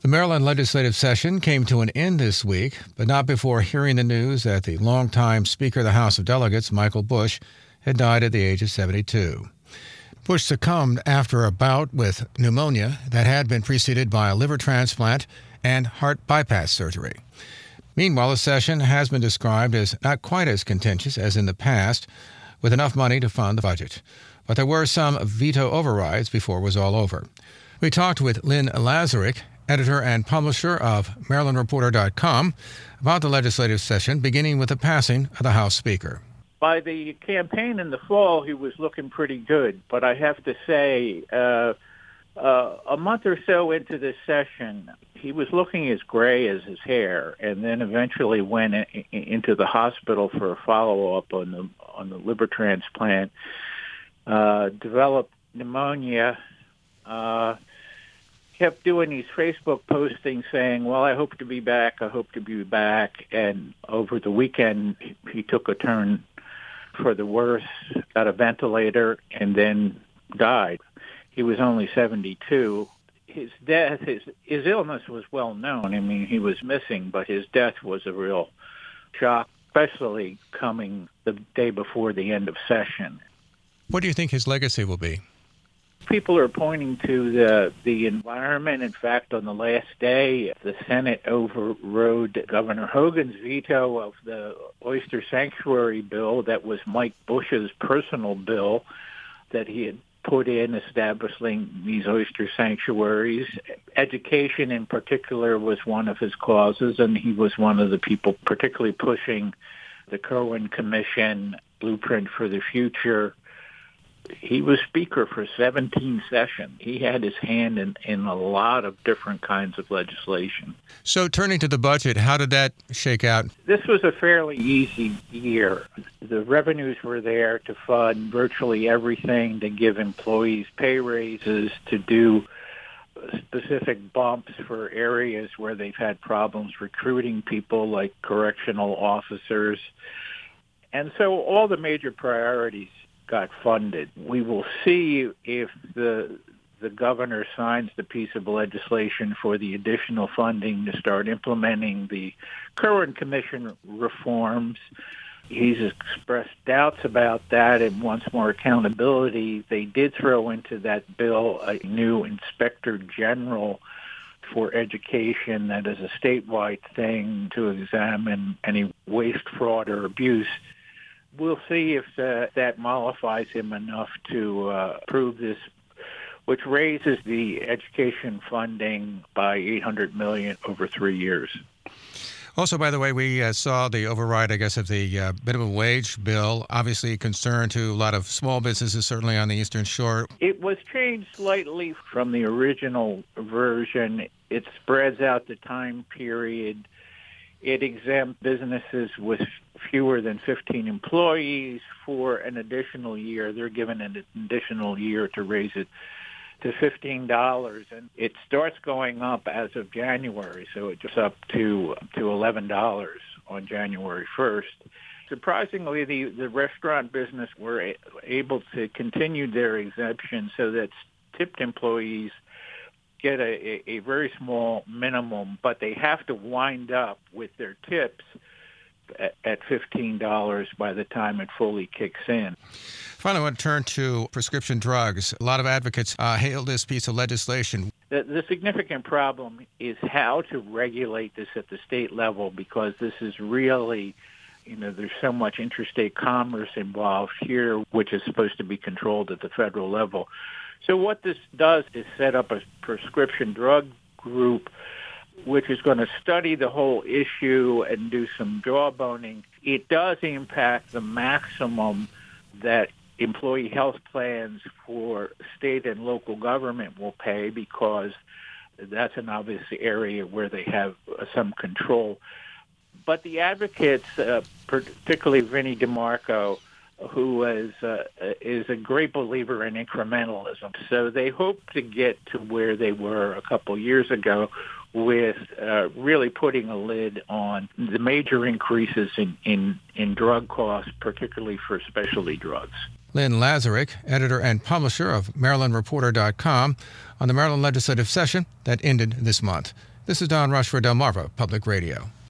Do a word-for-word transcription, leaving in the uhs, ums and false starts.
The Maryland legislative session came to an end this week, but not before hearing the news that the longtime Speaker of the House of Delegates, Michael Busch, had died at the age of seventy-two. Busch succumbed after a bout with pneumonia that had been preceded by a liver transplant and heart bypass surgery. Meanwhile, the session has been described as not quite as contentious as in the past, with enough money to fund the budget. But there were some veto overrides before it was all over. We talked with Lynn Lazarick, editor and publisher of Maryland Reporter dot com, about the legislative session, beginning with the passing of the House Speaker. By the campaign in the fall, he was looking pretty good, but I have to say, uh, uh, a month or so into this session, he was looking as gray as his hair, and then eventually went in, into the hospital for a follow-up on the on the liver transplant, uh, developed pneumonia, uh, kept doing these Facebook postings saying, well, I hope to be back, I hope to be back. And over the weekend, he took a turn for the worse, got a ventilator, and then died. He was only seventy-two. His death, his, his illness was well known. I mean, he was missing, but his death was a real shock, especially coming the day before the end of session. What do you think his legacy will be? People are pointing to the the environment. In fact, on the last day, the Senate overrode Governor Hogan's veto of the oyster sanctuary bill that was Mike Busch's personal bill that he had put in establishing these oyster sanctuaries. Education in particular was one of his causes, and he was one of the people particularly pushing the Kirwan Commission, Blueprint for the Future. He was Speaker for seventeen sessions. He had his hand in, in a lot of different kinds of legislation. So turning to the budget, how did that shake out? This was a fairly easy year. The revenues were there to fund virtually everything, to give employees pay raises, to do specific bumps for areas where they've had problems recruiting people like correctional officers. And so all the major priorities got funded. We will see if the the governor signs the piece of legislation for the additional funding to start implementing the Kirwan Commission reforms. He's expressed doubts about that and wants more accountability. They did throw into that bill a new inspector general for education that is a statewide thing to examine any waste, fraud, or abuse. We'll see if uh, that mollifies him enough to uh, approve this, which raises the education funding by eight hundred million dollars over three years. Also, by the way, we uh, saw the override, I guess, of the uh, minimum wage bill. Obviously, a concern to a lot of small businesses, certainly on the Eastern Shore. It was changed slightly from the original version. It spreads out the time period. It exempts businesses with fewer than fifteen employees for an additional year. They're given an additional year to raise it to fifteen dollars, and it starts going up as of January, so it's up to to eleven dollars on January first. Surprisingly, the, the restaurant business were a, able to continue their exemption so that tipped employees get a, a, a very small minimum, but they have to wind up with their tips at, at fifteen dollars by the time it fully kicks in. Finally, I want to turn to prescription drugs. A lot of advocates uh, hail this piece of legislation. The, the significant problem is how to regulate this at the state level, because this is really, you know, there's so much interstate commerce involved here, which is supposed to be controlled at the federal level. So what this does is set up a prescription drug group, which is going to study the whole issue and do some jawboning. It does impact the maximum that employee health plans for state and local government will pay, because that's an obvious area where they have uh, some control. But the advocates, uh, particularly Vinnie DeMarco, who is, uh, is a great believer in incrementalism. So they hope to get to where they were a couple years ago with uh, really putting a lid on the major increases in, in, in drug costs, particularly for specialty drugs. Lynn Lazarick, editor and publisher of Maryland Reporter dot com, on the Maryland legislative session that ended this month. This is Don Rush for Delmarva Public Radio.